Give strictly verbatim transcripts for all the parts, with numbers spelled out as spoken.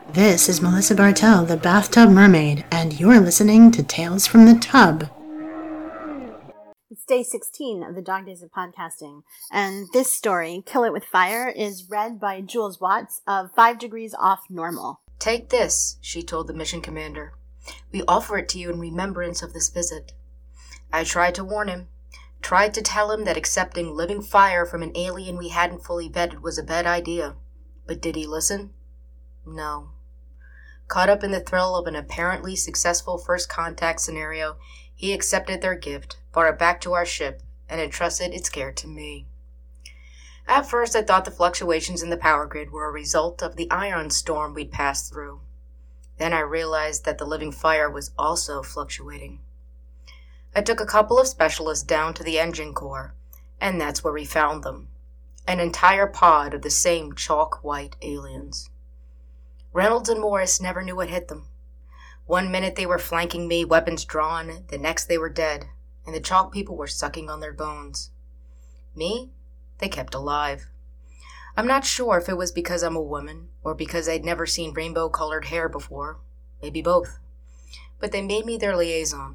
This is Melissa Bartell, the Bathtub Mermaid, and you're listening to Tales from the Tub. It's day sixteen of the Dog Days of Podcasting, and this story, Kill It With Fire, is read by Jules Watts of Five Degrees Off Normal. Take this, she told the mission commander. We offer it to you in remembrance of this visit. I tried to warn him, tried to tell him that accepting living fire from an alien we hadn't fully vetted was a bad idea. But did he listen? No. Caught up in the thrill of an apparently successful first contact scenario, he accepted their gift, brought it back to our ship, and entrusted its care to me. At first, I thought the fluctuations in the power grid were a result of the ion storm we'd passed through. Then I realized that the living fire was also fluctuating. I took a couple of specialists down to the engine core, and that's where we found them. An entire pod of the same chalk-white aliens. Reynolds and Morris never knew what hit them. One minute they were flanking me, weapons drawn, the next they were dead, and the chalk people were sucking on their bones. Me? They kept alive. I'm not sure if it was because I'm a woman, or because I'd never seen rainbow-colored hair before. Maybe both. But they made me their liaison.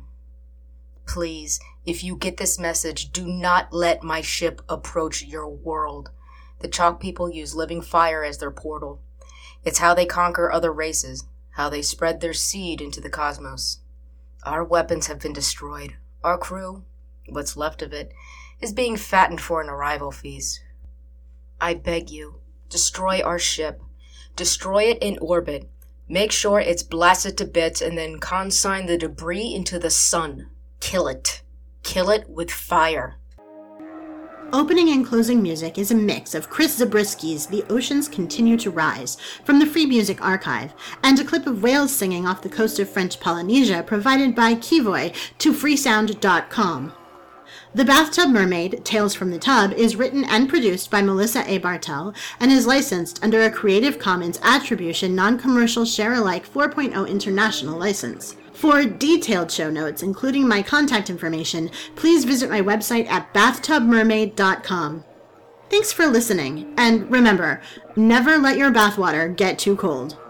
Please, if you get this message, do not let my ship approach your world. The chalk people use living fire as their portal. It's how they conquer other races, how they spread their seed into the cosmos. Our weapons have been destroyed. Our crew, what's left of it, is being fattened for an arrival feast. I beg you, destroy our ship. Destroy it in orbit. Make sure it's blasted to bits and then consign the debris into the sun. Kill it. Kill it with fire. Opening and closing music is a mix of Chris Zabrisky's The Oceans Continue to Rise from the Free Music Archive, and a clip of whales singing off the coast of French Polynesia provided by Kivoy to freesound dot com. The Bathtub Mermaid, Tales from the Tub, is written and produced by Melissa A. Bartell and is licensed under a Creative Commons Attribution Non-Commercial Share-alike four point oh International License. For detailed show notes, including my contact information, please visit my website at bathtub mermaid dot com. Thanks for listening, and remember, never let your bathwater get too cold.